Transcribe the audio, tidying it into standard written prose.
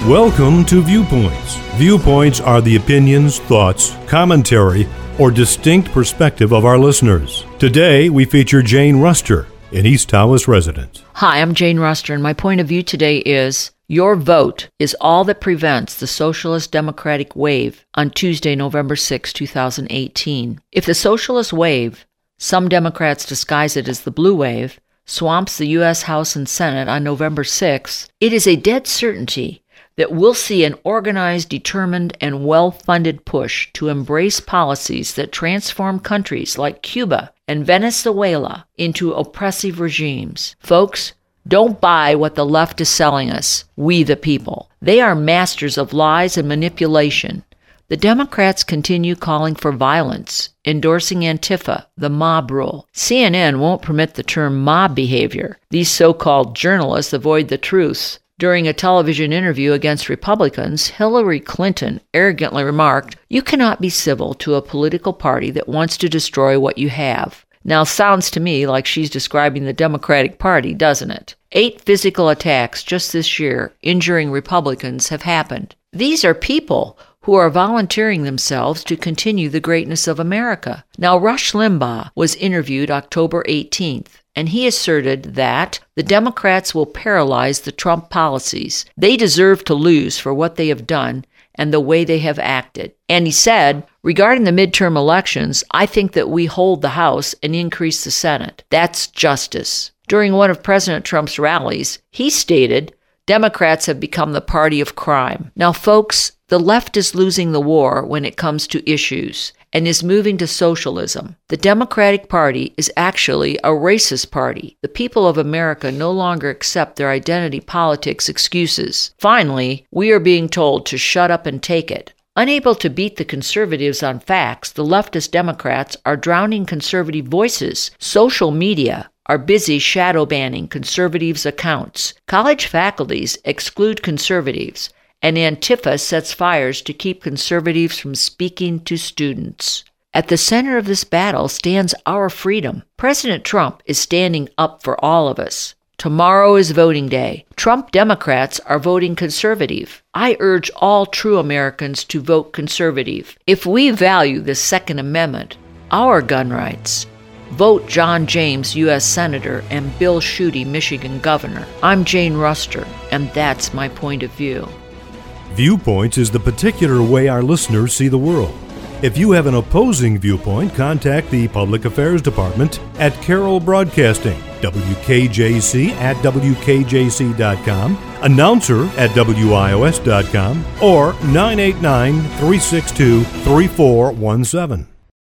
Welcome to Viewpoints. Viewpoints are the opinions, thoughts, commentary, or distinct perspective of our listeners. Today, we feature Jane Ruster, an East Tawas resident. Hi, I'm Jane Ruster, and my point of view today is your vote is all that prevents the socialist democratic wave on Tuesday, November 6, 2018. If the socialist wave, some Democrats disguise it as the blue wave, swamps the U.S. House and Senate on November 6, it is a dead certainty that we'll see an organized, determined, and well-funded push to embrace policies that transform countries like Cuba and Venezuela into oppressive regimes. Folks, don't buy what the left is selling us, we the people. They are masters of lies and manipulation. The Democrats continue calling for violence, endorsing Antifa, the mob rule. CNN won't permit the term mob behavior. These so-called journalists avoid the truth. During a television interview against Republicans, Hillary Clinton arrogantly remarked, "You cannot be civil to a political party that wants to destroy what you have." Now, sounds to me like she's describing the Democratic Party, doesn't it? 8 physical attacks just this year, injuring Republicans, have happened. These are people who are volunteering themselves to continue the greatness of America. Now, Rush Limbaugh was interviewed October 18th, and he asserted that the Democrats will paralyze the Trump policies. They deserve to lose for what they have done and the way they have acted. And he said, regarding the midterm elections, I think that we hold the House and increase the Senate. That's justice. During one of President Trump's rallies, he stated, Democrats have become the party of crime. Now, folks, the left is losing the war when it comes to issues and is moving to socialism. The Democratic Party is actually a racist party. The people of America no longer accept their identity politics excuses. Finally, we are being told to shut up and take it. Unable to beat the conservatives on facts, the leftist Democrats are drowning conservative voices. Social media are busy shadow banning conservatives' accounts. College faculties exclude conservatives, and Antifa sets fires to keep conservatives from speaking to students. At the center of this battle stands our freedom. President Trump is standing up for all of us. Tomorrow is voting day. Trump Democrats are voting conservative. I urge all true Americans to vote conservative. If we value the Second Amendment, our gun rights, vote John James, U.S. Senator, and Bill Schuette, Michigan Governor. I'm Jane Ruster, and that's my point of view. Viewpoints is the particular way our listeners see the world. If you have an opposing viewpoint, contact the Public Affairs Department at Carroll Broadcasting, WKJC at WKJC.com, announcer at WIOS.com, or 989-362-3417.